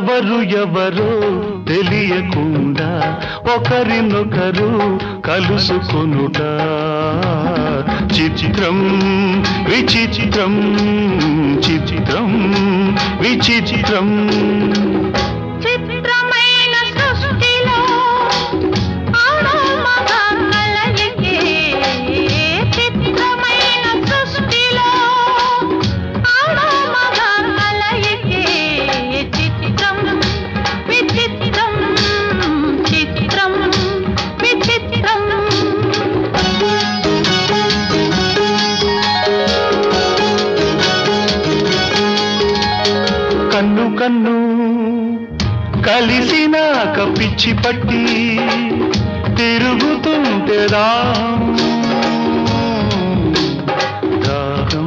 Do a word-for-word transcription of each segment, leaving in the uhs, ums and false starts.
ఎవరు ఎవరో తెలియకుండా ఒకరినొకరు కలుసుకొనుట చిత్రం విచిత్రం చిత్రం విచిత్రం చిత్రమైన సృష్టిలో ఆడో మగ కలయికే చిత్రమైన సృష్టిలో ఆడో మగ కలయికే చిత్రం విచిత్రం చిత్రం విచిత్రం కన్ను కన్ను కలిసినాక పిచ్చి పట్టి తిరుగుతుంటే దాహం దాహం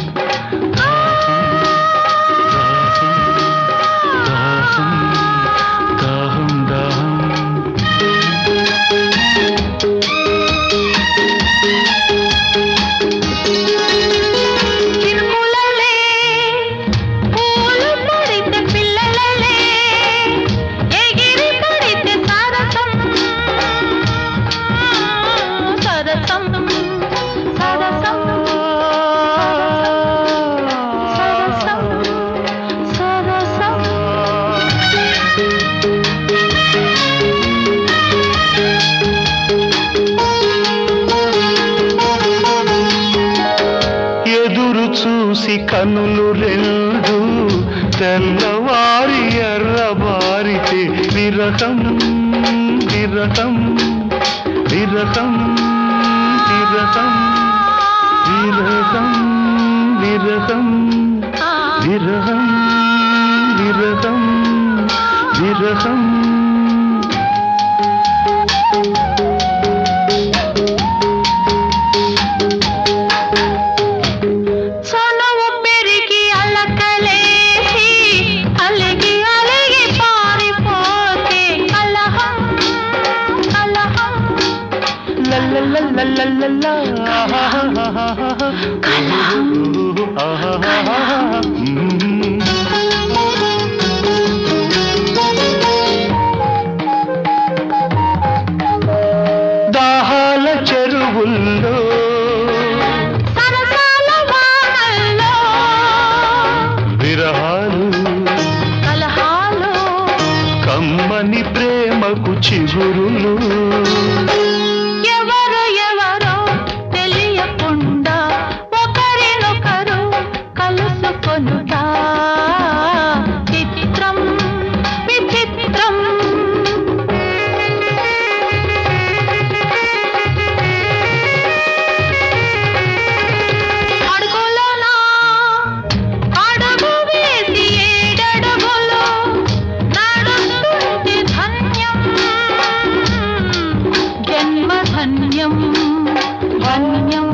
దాహం దాహం దాహం చిరుకులలే పూలు పడితే పిల్లలలే ఎగిరి పడితే సరసం సరసం సరసం సరసం సరసం ఎదురు చూసి కనులు రెండు తెల్లవారి ఎర్రబారితే విరహం విరహం విరహం విరహం విరహం విరహం విరహం విరహం విరహం సొనవు పెరిగి అలకలేసి అలిగి అలిగి పారిపోతే కలహం కలహం లల్లల్లల్లల్లల్లా కలహం దాహాల చెరువుల్లో సరసాల వానల్లో విరహాలు కలహాలు కమ్మని ప్రేమకు చిగురులు ఎవరు ఎవరో తెలియకుండా ఒకరినొకరు కలుసుకొనుట చిత్రం విచిత్రం అడుగులోనా అడుగు వేసి ఏడడుగులు నడుస్తుంటే ధన్యం జన్మ ధన్యం ధన్యం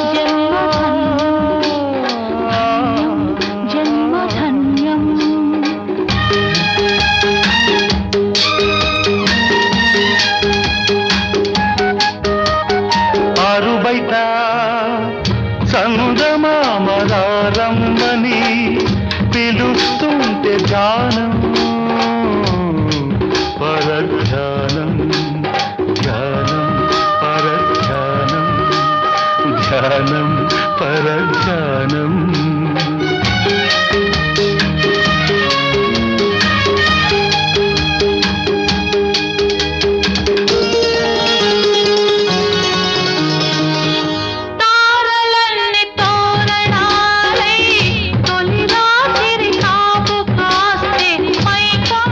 జన్మ జన్మ ధన్యం ఆరు బయట సందమామరారమ్మని పిలుస్తుంటే ధ్యానం పరధ్యానం ధ్యానం పరధ్యానం ధ్యానం పరధ్యానం తారలన్ని తోరణాలై తొలి రాత్రి కాపు కాస్తే మైకం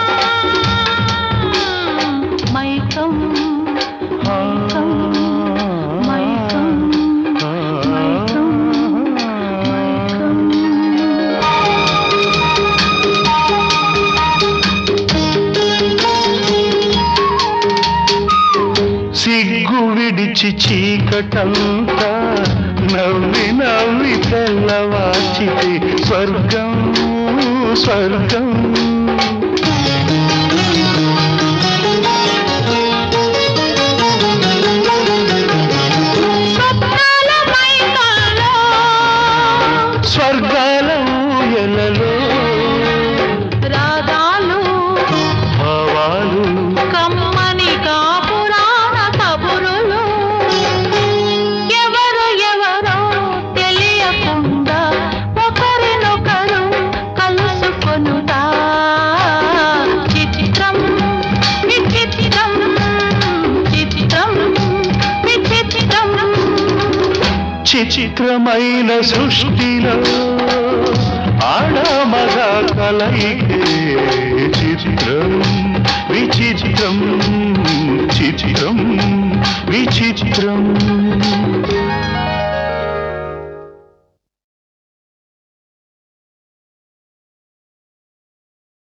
మైకం మైకం మైకం మైకం మైకం సిగ్గు విడిచి చీకటంతా నవ్వి నవ్వి తెల్లవాచితే స్వర్గం స్వర్గం స్వప్నాల మైకంలో స్వర్గాల ఊయలలో రాగాలు చిత్రమైన సృష్టిలో ఆడమగ కలయికే చిత్రం విచిత్రం చిత్రం విచిత్రం